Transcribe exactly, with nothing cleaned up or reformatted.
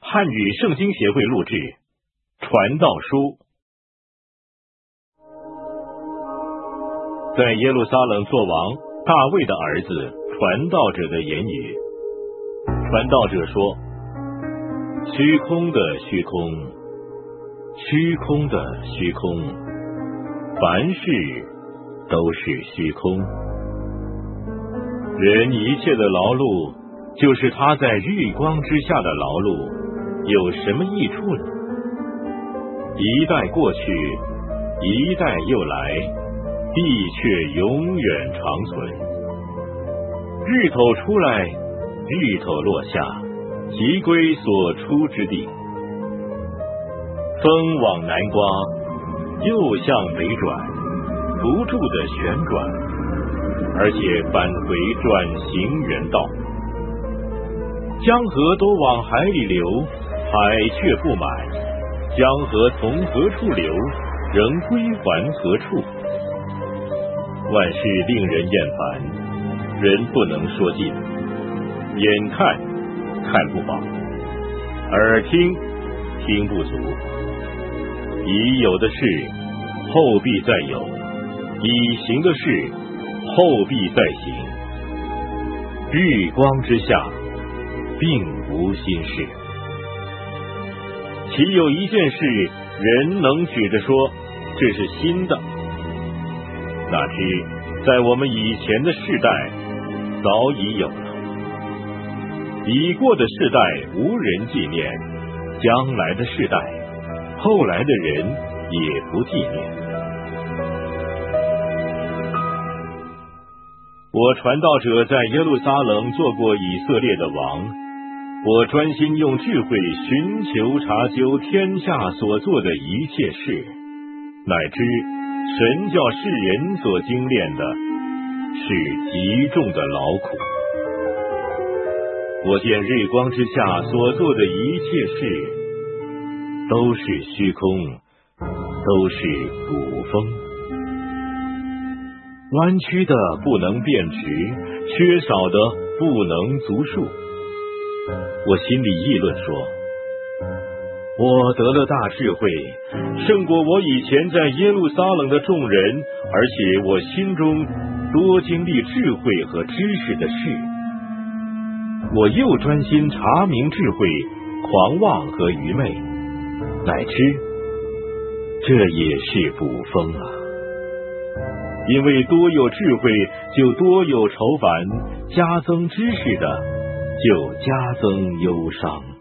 汉语圣经协会录制《传道书》。在耶路撒冷作王大卫的儿子传道者的言语。传道者说：虚空的虚空，虚空的虚空，凡事都是虚空。人一切的劳碌，就是他在日光之下的劳碌，有什么益处呢？一代过去，一代又来，地却永远长存。日头出来，日头落下，即归所出之地。风往南刮，又向北转，不住的旋转，而且返回转行原道。江河都往海里流，海却不满。江河从何处流，仍归还何处。万事令人厌烦，人不能说尽。眼看看不饱，耳听听不足。已有的事后必再有，已行的事后必再行。日光之下并无新事。岂有一件事人能举着说这是新的？哪知在我们以前的世代早已有了。已过的世代无人纪念，将来的世代后来的人也不纪念。我传道者在耶路撒冷做过以色列的王，我专心用智慧寻求查究天下所做的一切事，乃知神叫世人所精炼的是极重的劳苦。我见日光之下所做的一切事，都是虚空，都是捕风。弯曲的不能变直，缺少的不能足数。我心里议论说，我得了大智慧，胜过我以前在耶路撒冷的众人，而且我心中多经历智慧和知识的事。我又专心查明智慧、狂妄和愚昧，乃知这也是捕风啊。因为多有智慧，就多有愁烦；加增知识的，就加增忧伤。